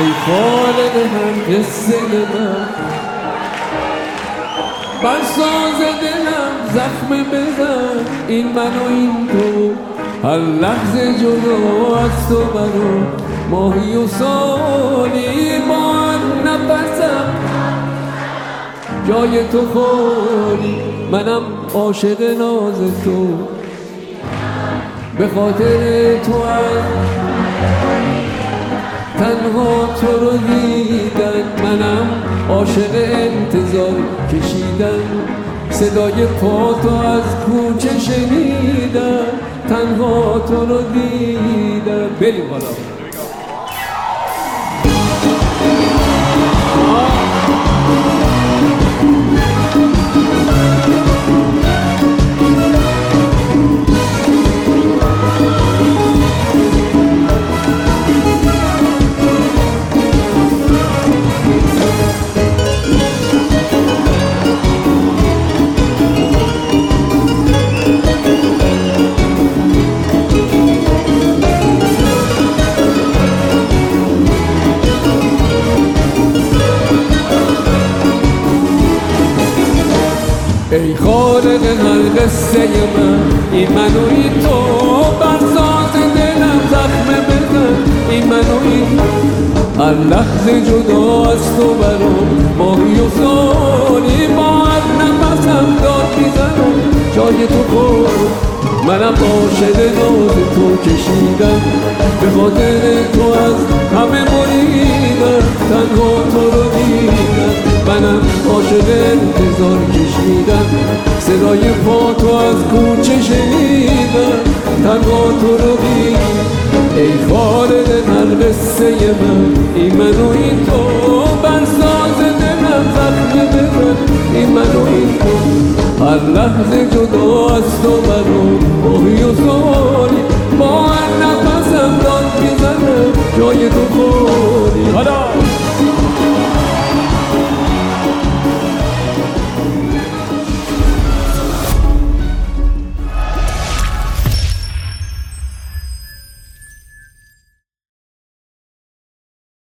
ای خالق هر قصه من، بر ساز دلم زخم بزن. این من و این تو، هر لحظه جدا از تو برو ماهی و سالی. با هر نفسم جای تو خالی، منم عاشق ناز تو، به خاطر تو از تنها تو رو دیدن. منم عاشق انتظار کشیدن، صدای پا تو از کوچه شنیدن، تنها تو رو دیدن. بریم بالا. ای خالق هر قصه من، این من و این تو، بر ساز دلم زخم بزن. این من و این هر لحظه جدا از تو برام ماهی و سالی. با هر نفسم داد میزنم جای تو خود، منم عاشق ناز تو کشیدم، به خاطر تو از همه بریدم، تنها تو رو دیدم. منم عاشق انتظار کشیدم، صدای پا تو از کوچه شنیدم، تنها تو رو دیدم. ای خالق هر قصه من، این من و این تو، بر ساز دلم زخم بزن. این من و این تو، هر لحظه جدا از تو برام ماهی و سالی. با هر نفسم داد میزنم جای تو خود،